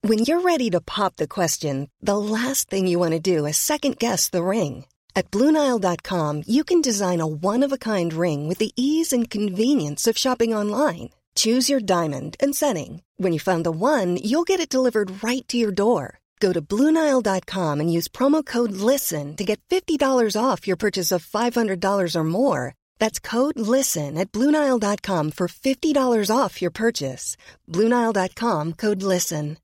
When you're ready to pop the question, the last thing you want to do is second-guess the ring. At BlueNile.com, you can design a one-of-a-kind ring with the ease and convenience of shopping online. Choose your diamond and setting. When you find the one, you'll get it delivered right to your door. Go to BlueNile.com and use promo code LISTEN to get $50 off your purchase of $500 or more. That's code LISTEN at BlueNile.com for $50 off your purchase. BlueNile.com, code LISTEN.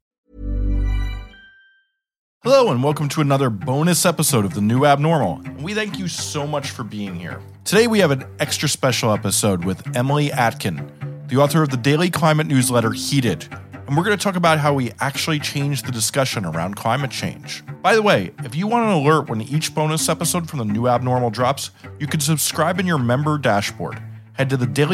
Hello and welcome to another bonus episode of The New Abnormal. We thank you so much for being here. Today we have an extra special episode with Emily Atkin, the author of the daily climate newsletter Heated. And we're going to talk about how we actually changed the discussion around climate change. By the way, if you want an alert when each bonus episode from The New Abnormal drops, you can subscribe in your member dashboard. Head to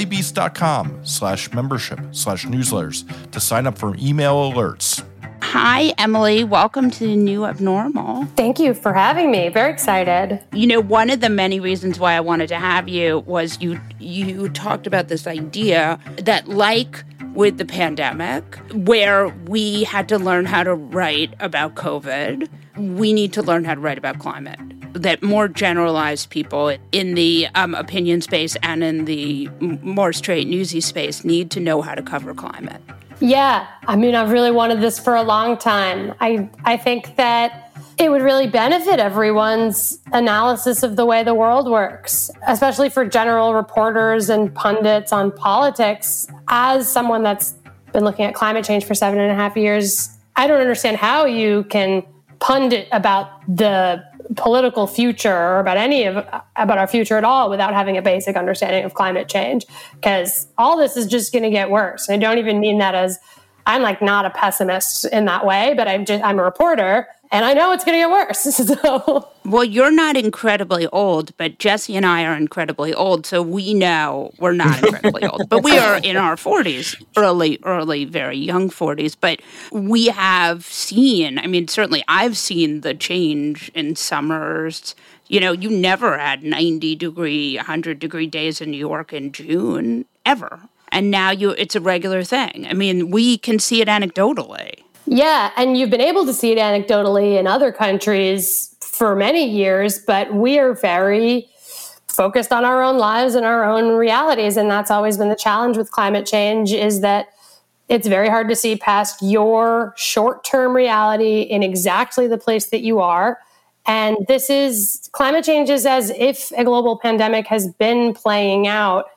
thedailybeast.com/membership/newsletters to sign up for email alerts. Hi, Emily. Welcome to The New Abnormal. Thank you for having me. Very excited. You know, one of the many reasons why I wanted to have you was you talked about this idea that, like with the pandemic, where we had to learn how to write about COVID, we need to learn how to write about climate. That more generalized people in the opinion space and in the more straight newsy space need to know how to cover climate. Yeah, I mean, I've really wanted this for a long time. I think that it would really benefit everyone's analysis of the way the world works, especially for general reporters and pundits on politics. As someone that's been looking at climate change for 7.5 years, I don't understand how you can pundit about the political future or about about our future at all without having a basic understanding of climate change, because all this is just going to get worse. I don't even mean that as I'm like not a pessimist in that way, but I'm a reporter and I know it's going to get worse. So. Well, you're not incredibly old, but Jesse and I are incredibly old, so we know we're not incredibly old. But we are in our 40s, early, very young 40s. But we have seen, I mean, certainly I've seen the change in summers. You know, you never had 90-degree, 100-degree days in New York in June, ever. And now it's a regular thing. I mean, we can see it anecdotally. Yeah, and you've been able to see it anecdotally in other countries for many years, but we are very focused on our own lives and our own realities. And that's always been the challenge with climate change, is that it's very hard to see past your short-term reality in exactly the place that you are. And climate change is as if a global pandemic has been playing out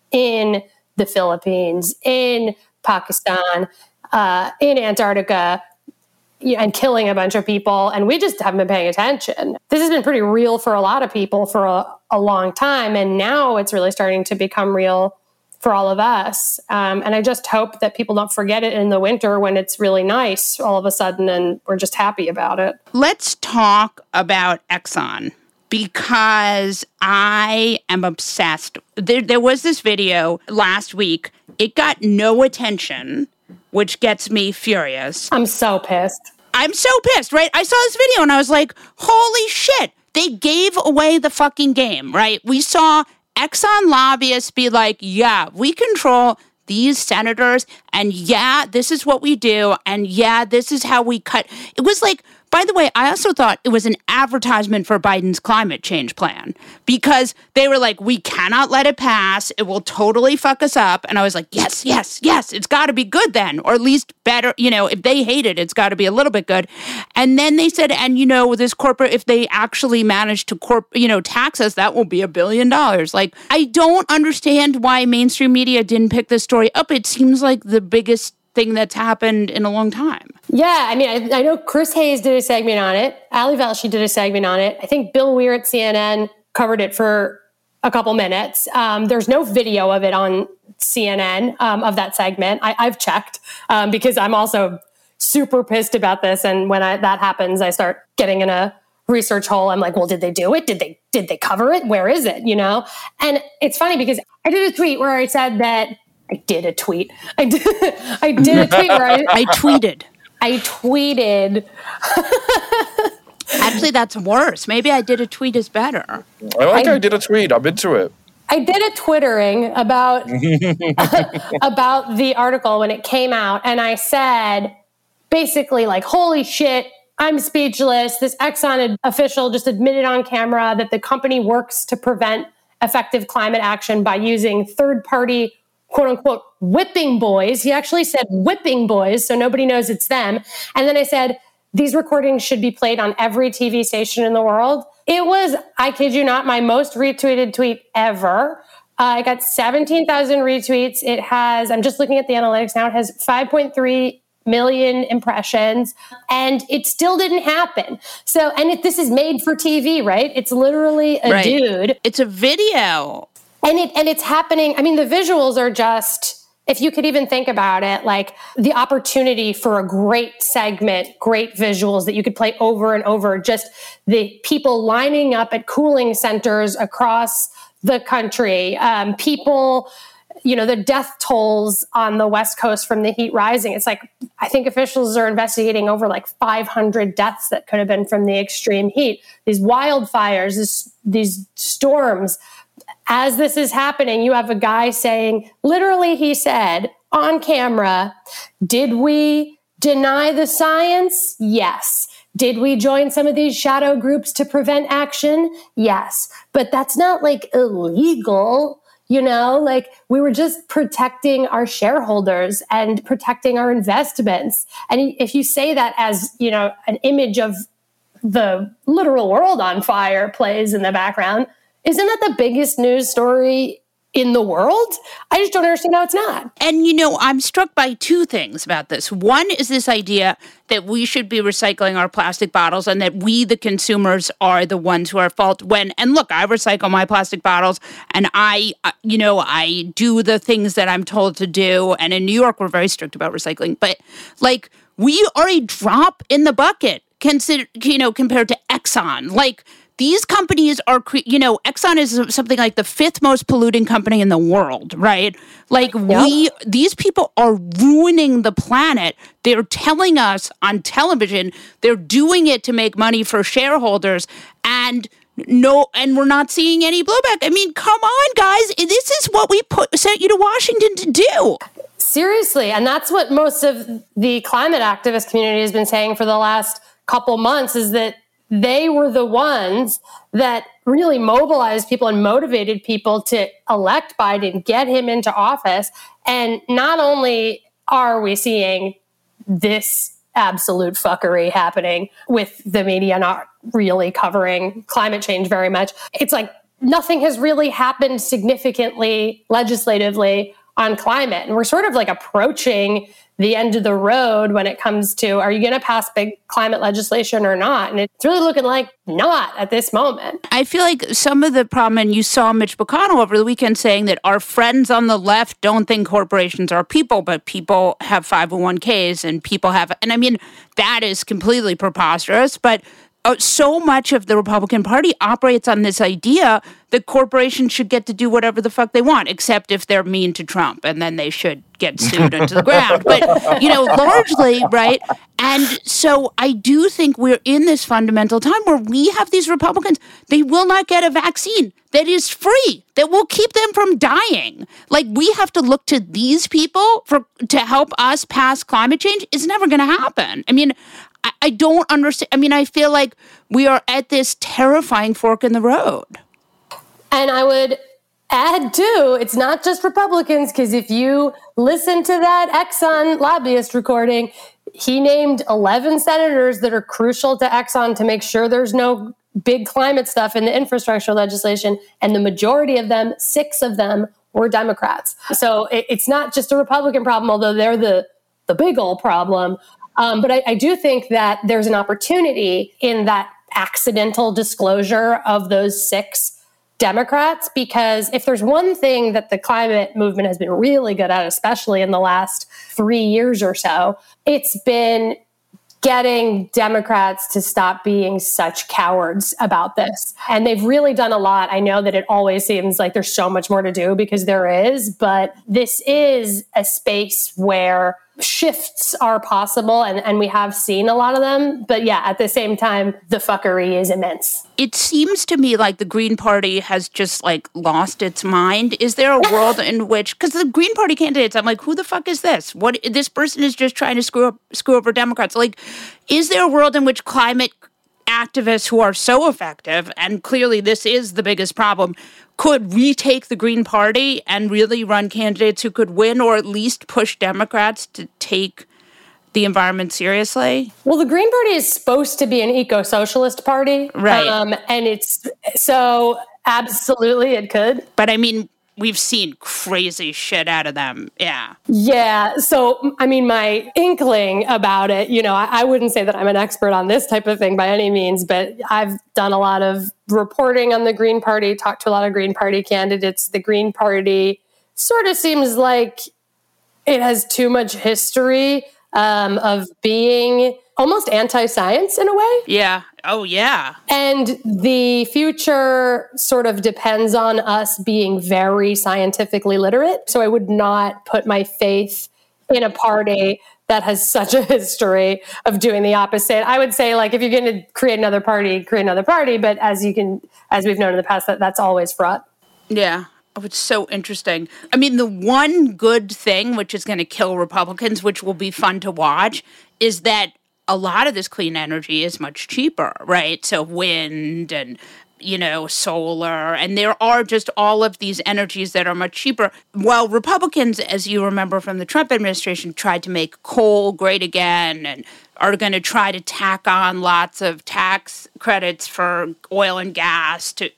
in the Philippines, in Pakistan, in Antarctica, and killing a bunch of people. And we just haven't been paying attention. This has been pretty real for a lot of people for a long time. And now it's really starting to become real for all of us. And I just hope that people don't forget it in the winter when it's really nice all of a sudden and we're just happy about it. Let's talk about Exxon, because I am obsessed. There was this video last week. It got no attention, which gets me furious. I'm so pissed. I'm so pissed, right? I saw this video and I was like, holy shit, they gave away the fucking game, right? We saw Exxon lobbyists be like, yeah, we control these senators, and yeah, this is what we do, and yeah, this is how we cut. It was like, by the way, I also thought it was an advertisement for Biden's climate change plan, because they were like, we cannot let it pass. It will totally fuck us up. And I was like, yes, it's got to be good then, or at least better. You know, if they hate it, it's got to be a little bit good. And then they said, and you know, this corporate, if they actually manage to tax us, that will be $1 billion. Like, I don't understand why mainstream media didn't pick this story up. It seems like the biggest thing that's happened in a long time. Yeah, I mean, I know Chris Hayes did a segment on it. Ali Velshi did a segment on it. I think Bill Weir at CNN covered it for a couple minutes. There's no video of it on CNN of that segment. I've checked because I'm also super pissed about this. And when that happens, I start getting in a research hole. I'm like, well, did they do it? Did they cover it? Where is it? You know? And it's funny because I did a tweet where I said that I did a tweet where I tweeted. Actually, that's worse. Maybe I did a tweet is better. I did a tweet. I'm into it. I did a twittering about about the article when it came out, and I said, basically like, holy shit, I'm speechless. This Exxon official just admitted on camera that the company works to prevent effective climate action by using third-party, quote unquote, whipping boys. He actually said whipping boys, so nobody knows it's them. And then I said, these recordings should be played on every TV station in the world. It was, I kid you not, my most retweeted tweet ever. I got 17,000 retweets. It has, I'm just looking at the analytics now, it has 5.3 million impressions, and it still didn't happen. So, and this is made for TV, right? It's literally a dude. It's a video. And it's happening. I mean, the visuals are just, if you could even think about it, like the opportunity for a great segment, great visuals that you could play over and over, just the people lining up at cooling centers across the country, people, the death tolls on the West Coast from the heat rising. It's like, I think officials are investigating over like 500 deaths that could have been from the extreme heat. These wildfires, these storms. As this is happening, you have a guy saying, literally, he said on camera, did we deny the science? Yes. Did we join some of these shadow groups to prevent action? Yes. But that's not like illegal, like we were just protecting our shareholders and protecting our investments. And if you say that as, an image of the literal world on fire plays in the background, isn't that the biggest news story in the world? I just don't understand how it's not. And, I'm struck by two things about this. One is this idea that we should be recycling our plastic bottles and that we, the consumers, are the ones who are at fault and look, I recycle my plastic bottles and I do the things that I'm told to do. And in New York, we're very strict about recycling. But we are a drop in the bucket compared to Exxon. These companies are, Exxon is something like the 5th most polluting company in the world, right? These people are ruining the planet. They're telling us on television, they're doing it to make money for shareholders, and we're not seeing any blowback. I mean, come on, guys. This is what we sent you to Washington to do. Seriously. And that's what most of the climate activist community has been saying for the last couple months, is that they were the ones that really mobilized people and motivated people to elect Biden, get him into office. And not only are we seeing this absolute fuckery happening with the media not really covering climate change very much, it's like nothing has really happened significantly legislatively on climate. And we're sort of like approaching the end of the road when it comes to, are you going to pass big climate legislation or not? And it's really looking like not at this moment. I feel like some of the problem, and you saw Mitch McConnell over the weekend saying that our friends on the left don't think corporations are people, but people have 501ks and people have, and I mean, that is completely preposterous, but so much of the Republican Party operates on this idea that corporations should get to do whatever the fuck they want, except if they're mean to Trump, and then they should get sued into the ground. But, largely, right? And so I do think we're in this fundamental time where we have these Republicans, they will not get a vaccine that is free, that will keep them from dying. We have to look to these people to help us pass climate change. It's never going to happen. I mean, I don't understand. I mean, I feel like we are at this terrifying fork in the road. And I would add, too, it's not just Republicans, because if you listen to that Exxon lobbyist recording, he named 11 senators that are crucial to Exxon to make sure there's no big climate stuff in the infrastructure legislation. And the majority of them, 6 of them, were Democrats. So it's not just a Republican problem, although they're the big old problem. But I do think that there's an opportunity in that accidental disclosure of those 6 Democrats, because if there's one thing that the climate movement has been really good at, especially in the last 3 years or so, it's been getting Democrats to stop being such cowards about this. And they've really done a lot. I know that it always seems like there's so much more to do, because there is, but this is a space where shifts are possible, and we have seen a lot of them. But yeah, at the same time, the fuckery is immense. It seems to me like the Green Party has just like lost its mind. Is there a world in which, because the Green Party candidates, I'm like, who the fuck is this? What, this person is just trying to screw over Democrats. Like, is there a world in which climate activists who are so effective, and clearly this is the biggest problem, could retake the Green Party and really run candidates who could win, or at least push Democrats to take the environment seriously? Well, the Green Party is supposed to be an eco-socialist party. Right. And it's, so absolutely it could. But I mean, we've seen crazy shit out of them. Yeah. Yeah. So, I mean, my inkling about it, I wouldn't say that I'm an expert on this type of thing by any means, but I've done a lot of reporting on the Green Party, talked to a lot of Green Party candidates. The Green Party sort of seems like it has too much history of being almost anti-science in a way. Yeah. Oh, yeah. And the future sort of depends on us being very scientifically literate. So I would not put my faith in a party that has such a history of doing the opposite. I would say, like, if you're going to create another party, create another party. But as we've known in the past, that's always fraught. Yeah. Oh, it's so interesting. I mean, the one good thing, which is going to kill Republicans, which will be fun to watch, is that a lot of this clean energy is much cheaper, right? So wind and, solar, and there are just all of these energies that are much cheaper. While Republicans, as you remember from the Trump administration, tried to make coal great again and are going to try to tack on lots of tax credits for oil and gas to,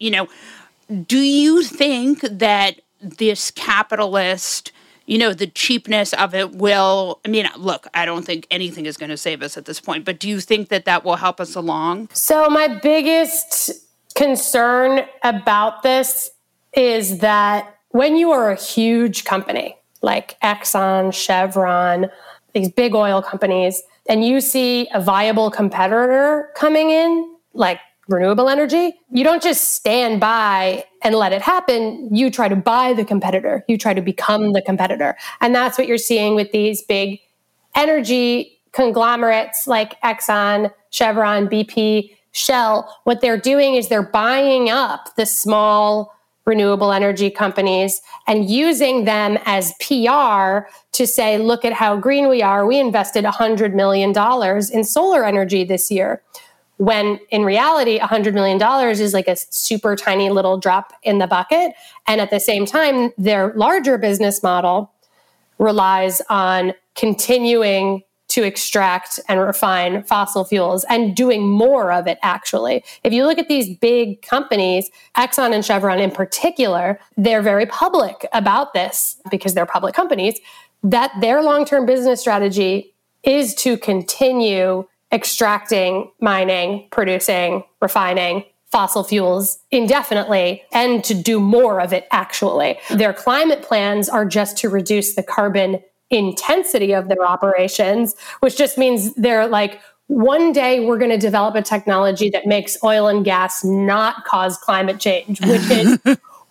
do you think that this capitalist, the cheapness of it will, look, I don't think anything is going to save us at this point, but do you think that will help us along? So my biggest concern about this is that when you are a huge company like Exxon, Chevron, these big oil companies, and you see a viable competitor coming in, like renewable energy, you don't just stand by and let it happen. You try to buy the competitor. You try to become the competitor. And that's what you're seeing with these big energy conglomerates like Exxon, Chevron, BP, Shell. What they're doing is they're buying up the small renewable energy companies and using them as PR to say, look at how green we are. We invested $100 million in solar energy this year. When in reality, $100 million is like a super tiny little drop in the bucket. And at the same time, their larger business model relies on continuing to extract and refine fossil fuels and doing more of it, actually. If you look at these big companies, Exxon and Chevron in particular, they're very public about this because they're public companies, that their long-term business strategy is to continue extracting, mining, producing, refining fossil fuels indefinitely and to do more of it, actually. Their climate plans are just to reduce the carbon intensity of their operations, which just means they're like, one day we're going to develop a technology that makes oil and gas not cause climate change, which is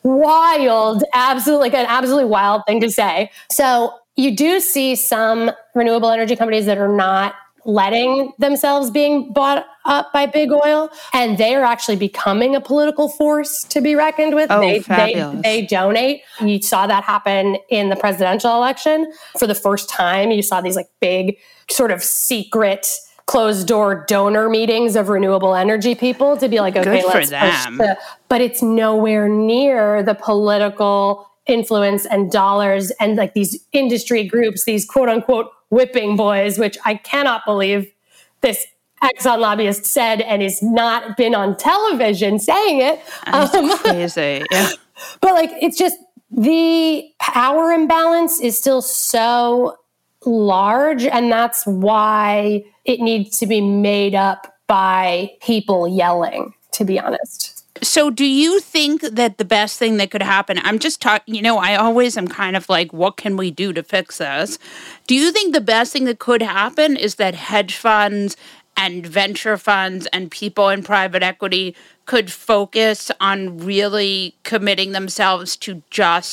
wild, absolutely, like an absolutely wild thing to say. So you do see some renewable energy companies that are not letting themselves being bought up by big oil, and they are actually becoming a political force to be reckoned with. Oh, they donate. You saw that happen in the presidential election. For the first time, you saw these like big sort of secret closed door donor meetings of renewable energy people to be like, okay, let's push but it's nowhere near the political influence and dollars and like these industry groups, these quote unquote whipping boys, which I cannot believe this Exxon lobbyist said and is not been on television saying it. That's crazy. Yeah. But like, it's just the power imbalance is still so large, and that's why it needs to be made up by people yelling, to be honest. So do you think that the best thing that could happen, I'm just talking, I always am kind of like, what can we do to fix this? Do you think the best thing that could happen is that hedge funds and venture funds and people in private equity could focus on really committing themselves to just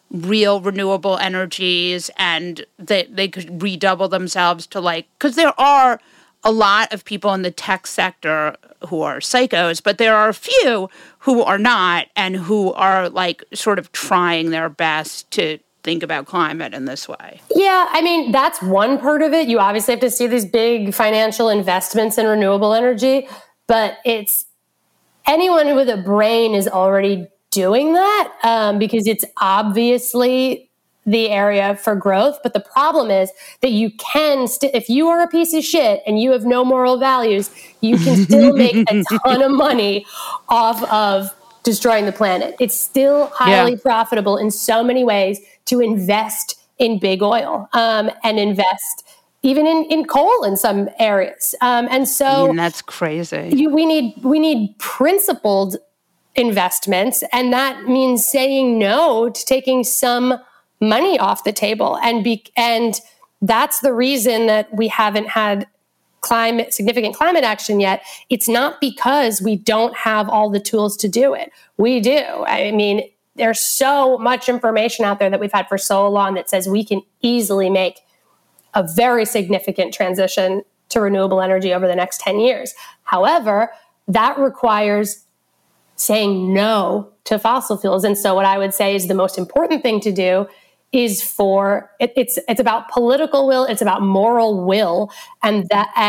real renewable energies and that they could redouble themselves to because there are a lot of people in the tech sector who are psychos, but there are a few who are not and who are sort of trying their best to think about climate in this way. Yeah, I mean, that's one part of it. You obviously have to see these big financial investments in renewable energy, but it's anyone with a brain is already doing that because it's obviously the area for growth. But the problem is that you can, if you are a piece of shit and you have no moral values, you can still make a ton of money off of destroying the planet. It's still highly profitable in so many ways to invest in big oil and invest even in coal in some areas. And so that's crazy. We need principled investments, and that means saying no to taking some money off the table. And that's the reason that we haven't had significant climate action yet. It's not because we don't have all the tools to do it. We do. I mean, there's so much information out there that we've had for so long that says we can easily make a very significant transition to renewable energy over the next 10 years. However, that requires saying no to fossil fuels. And so what I would say is the most important thing to do is it's about political will, it's about moral will, and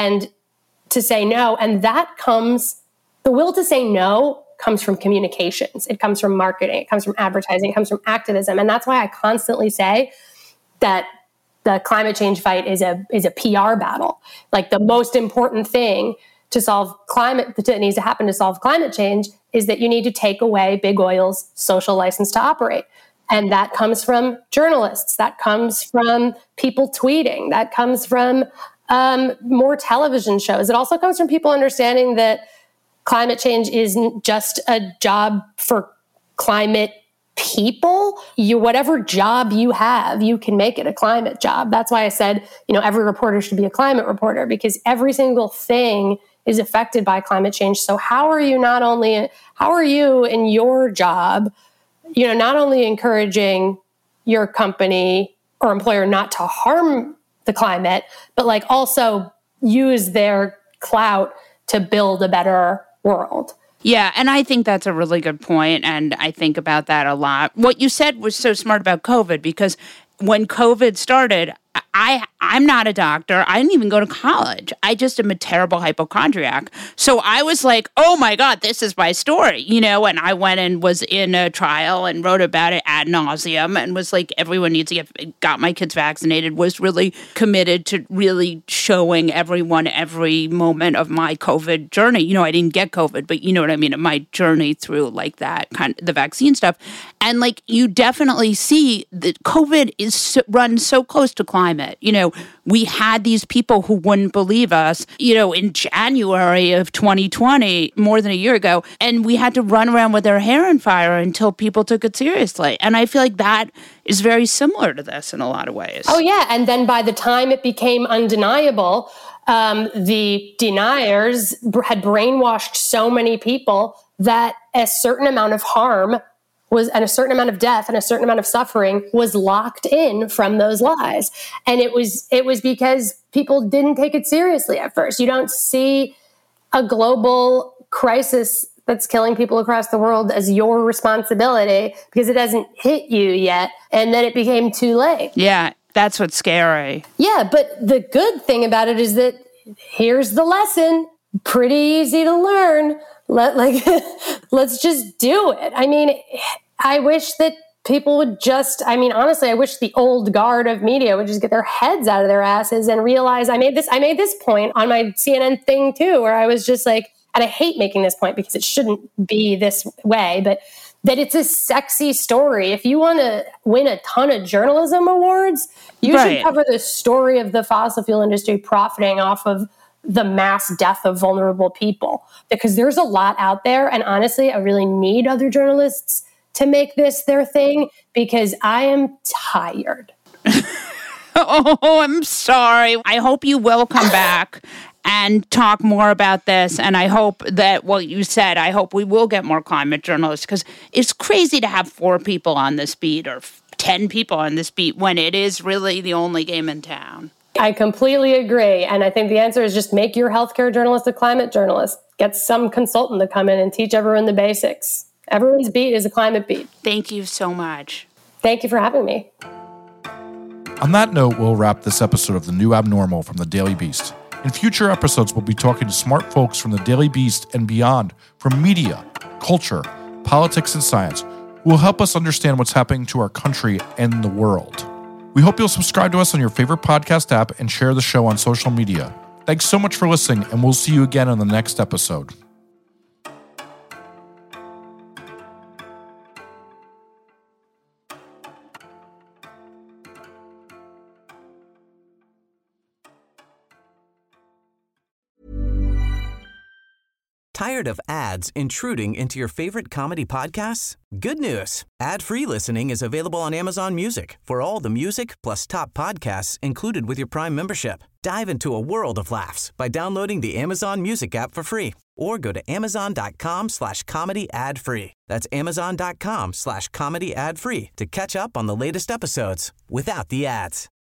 to say no. And the will to say no comes from communications. It comes from marketing. It comes from advertising. It comes from activism. And that's why I constantly say that the climate change fight is a PR battle. The most important thing that needs to happen to solve climate change is that you need to take away big oil's social license to operate. And that comes from journalists. That comes from people tweeting. That comes from more television shows. It also comes from people understanding that climate change isn't just a job for climate people. Whatever job you have, you can make it a climate job. That's why I said, every reporter should be a climate reporter, because every single thing is affected by climate change. So how are you in your job, not only encouraging your company or employer not to harm the climate, but also use their clout to build a better world? Yeah, and I think that's a really good point, and I think about that a lot. What you said was so smart about COVID, because when COVID started, I'm not a doctor. I didn't even go to college. I just am a terrible hypochondriac. So I was like, oh my God, this is my story, and I went and was in a trial and wrote about it ad nauseum and was like, everyone needs to got my kids vaccinated, was really committed to really showing everyone every moment of my COVID journey. I didn't get COVID, but you know what I mean? My journey through that kind of the vaccine stuff. And you definitely see that COVID is run so close to climate. We had these people who wouldn't believe us, in January of 2020, more than a year ago, and we had to run around with our hair on fire until people took it seriously. And I feel like that is very similar to this in a lot of ways. Oh, yeah. And then by the time it became undeniable, the deniers had brainwashed so many people that a certain amount of harm and a certain amount of death and a certain amount of suffering was locked in from those lies. And it was because people didn't take it seriously at first. You don't see a global crisis that's killing people across the world as your responsibility because it hasn't hit you yet. And then it became too late. Yeah, that's what's scary. Yeah, but the good thing about it is that here's the lesson. Pretty easy to learn. Let's just do it. I mean, I wish that people would honestly, I wish the old guard of media would just get their heads out of their asses and realize I made this point on my CNN thing too, where I was just like, and I hate making this point because it shouldn't be this way, but that it's a sexy story. If you want to win a ton of journalism awards, you should cover the story of the fossil fuel industry profiting off of the mass death of vulnerable people, because there's a lot out there. And honestly, I really need other journalists to make this their thing because I am tired. Oh, I'm sorry. I hope you will come back and talk more about this. And I hope that what you said, I hope we will get more climate journalists, because it's crazy to have 4 people on this beat or 10 people on this beat when it is really the only game in town. I completely agree. And I think the answer is just make your healthcare journalist a climate journalist. Get some consultant to come in and teach everyone the basics. Everyone's beat is a climate beat. Thank you so much. Thank you for having me. On that note, we'll wrap this episode of The New Abnormal from The Daily Beast. In future episodes, we'll be talking to smart folks from The Daily Beast and beyond, from media, culture, politics, and science, who will help us understand what's happening to our country and the world. We hope you'll subscribe to us on your favorite podcast app and share the show on social media. Thanks so much for listening, and we'll see you again on the next episode. Tired of ads intruding into your favorite comedy podcasts? Good news. Ad-free listening is available on Amazon Music for all the music plus top podcasts included with your Prime membership. Dive into a world of laughs by downloading the Amazon Music app for free or go to amazon.com/comedy ad-free. That's amazon.com/comedy ad-free to catch up on the latest episodes without the ads.